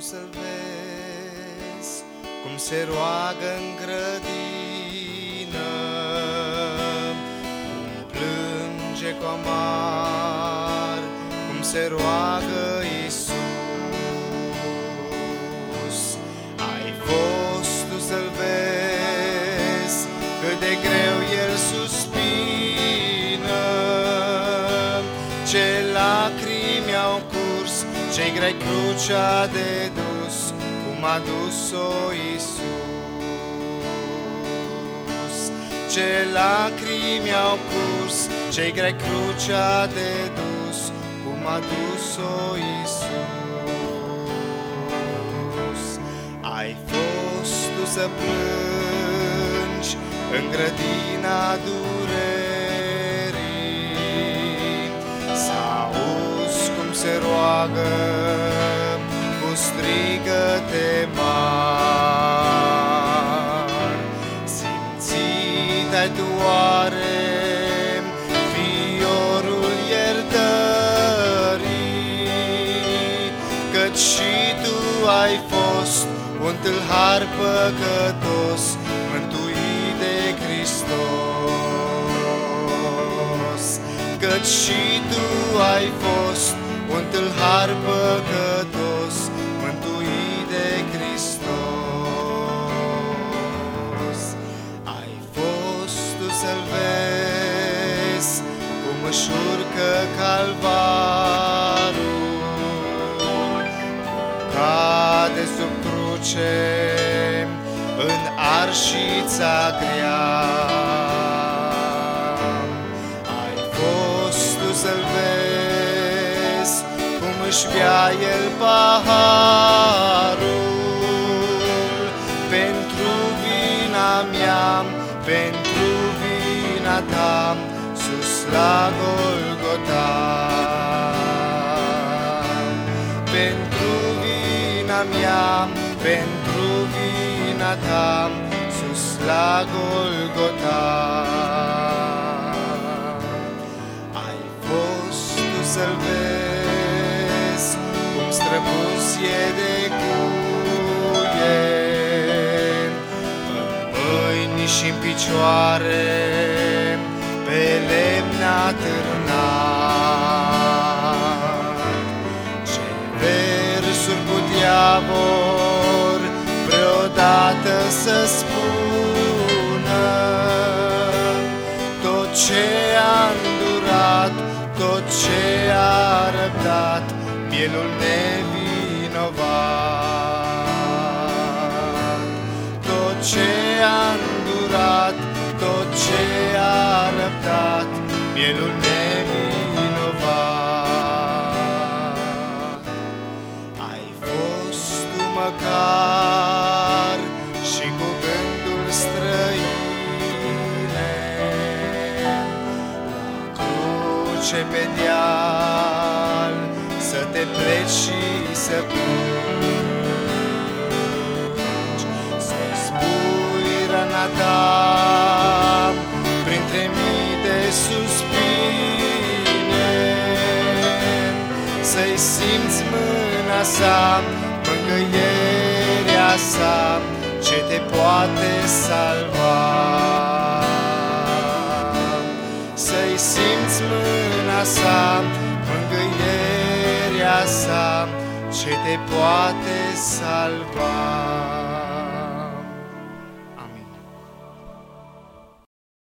să-l vezi cum se roagă în grădină, cum plânge cu amar, cum se roagă Iisus. Ai fost tu să-l vezi cât de greu el suspină, ce lacrimi au curs, ce-i grei crucea de dus, cum a dus-o Iisus. Ce lacrimi au curs, ce-i grei crucea de dus, cum a dus-o Iisus. Ai fost tu să plângi în grădina durerii, să auzi cum se roagă cu strigăte mari. Simțit-ai tu oare fiorul iertării, căci și tu ai fost un tâlhar păcătos, mântuit de Hristos. Căci și tu ai fost un tâlhar păcătos, mântuit de Hristos. Ai fost tu să-l vezi cum își urcă calvarul, cade sub cruce în arșița grea. Ai fost tu să-l vezi cum își bea el paharul, pentru vina mea, pentru vina ta, sus la Golgota. Pentru vina mea, pentru vina ta, sus la Golgota. Ai fost tu să-l vezi cum străpuns e de cuier, în mâini și-n picioare, pe lemn atârnat. Ce versuri putea vor vreodată să spună, tot ce a îndurat, tot ce a răbdat, mielul nevinovat. Tot ce a îndurat, tot ce a răbdat, mielul nevinovat. Ai fost tu măcar și cu gândul străine, la cruce pe deal, să te pleci și să plângi, să-i spui răna ta printre mii de suspine, să-i simți mâna sa, mângâierea sa, ce te poate salva. Să-i simți mâna sa, mângâierea sa, ce te poate salva.